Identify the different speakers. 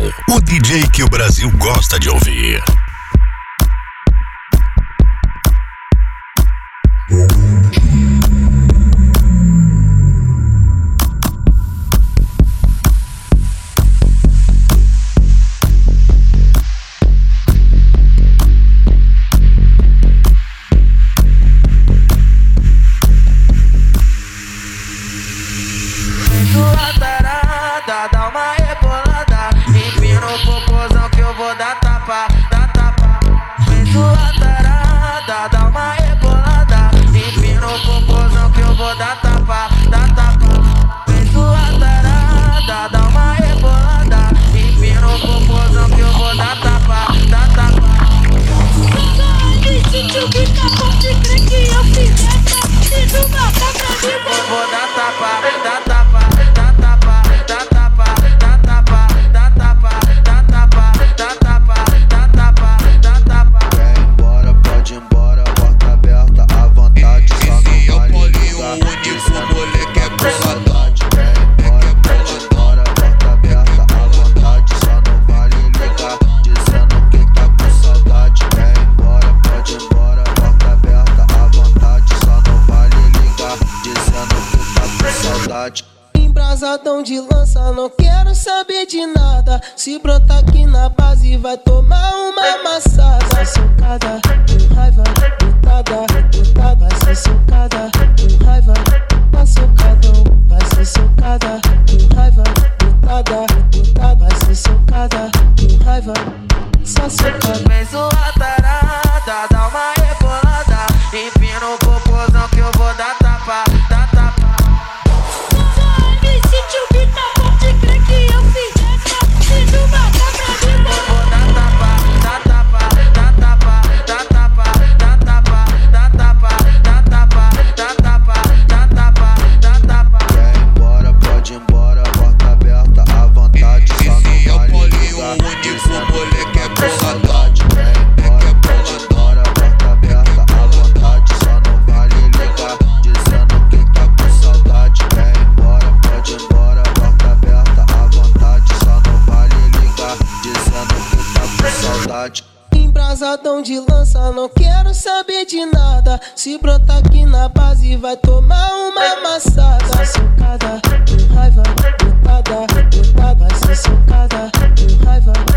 Speaker 1: o DJ que o Brasil gosta de ouvir.
Speaker 2: Dá uma rebolada, empina o popozão que eu vou dar tapa, dá tapa. Vem sua tarada, dá uma rebolada, empina o popozão que eu vou dar tapa, dá tapa. Vem sua tarada, dá uma rebolada, empina o popozão que eu vou dar tapa, dá tapa.
Speaker 3: Se tio Bita pode crer que eu fiz essa, se não matar pra mim,
Speaker 2: vou dar tapa, dá tapa, dá tapa, dá tapa, dá tapa, dá tapa, dá tapa, dá tapa, dá tapa, dá tapa.
Speaker 4: Quer ir embora, pode ir embora, porta aberta, à vontade, só não
Speaker 5: Esse é o
Speaker 4: vale
Speaker 5: Paulinho,
Speaker 4: ligar,
Speaker 5: o único moleque é
Speaker 4: por
Speaker 5: boladão.
Speaker 4: saudade. Quer ir embora, pode ir embora, porta aberta, à vontade, só não vale ligar, dizendo que tá com saudade. Quer ir embora, pode ir embora, porta aberta, à vontade, só não vale ligar, dizendo que tá com saudade.
Speaker 6: Embrasadão de lança, não quero saber de nada. Se brotar aqui na base, vai tomar uma amassada. Socada, com raiva, botada, botada. Vai ser socada, com raiva, tá socadão. Vai ser socada, com raiva, botada, botada. Vai ser socada, com raiva, só socada.
Speaker 2: Vem sua tarada, dá uma rebolada, empina o popozão que eu vou dar tapa, dá tapa.
Speaker 3: se tio Bita pode crer que eu fiz essa, se não matar pra mim,
Speaker 2: Vou dar tapa, dá tapa, dá tapa, dá tapa, dá tapa, dá tapa, dá tapa, dá tapa, dá tapa, dá tapa.
Speaker 4: Quer ir embora, pode ir embora, porta aberta, à vontade, só não
Speaker 5: Esse é o
Speaker 4: vale
Speaker 5: Paulinho,
Speaker 4: ligar,
Speaker 5: o único
Speaker 4: dizendo
Speaker 5: moleque é
Speaker 4: que tá com
Speaker 5: boladão.
Speaker 4: saudade. Quer ir embora, pode ir embora, porta aberta, à vontade, só não vale ligar, dizendo que tá com saudade. Quer ir embora, pode ir embora, porta aberta, à vontade, só não vale ligar, dizendo que tá com saudade.
Speaker 6: Embrasadão de lança, não quero saber de nada. Se brotar aqui na base, vai tomar uma amassada. Socada, com raiva, botada, botada. Vai ser socada, com raiva,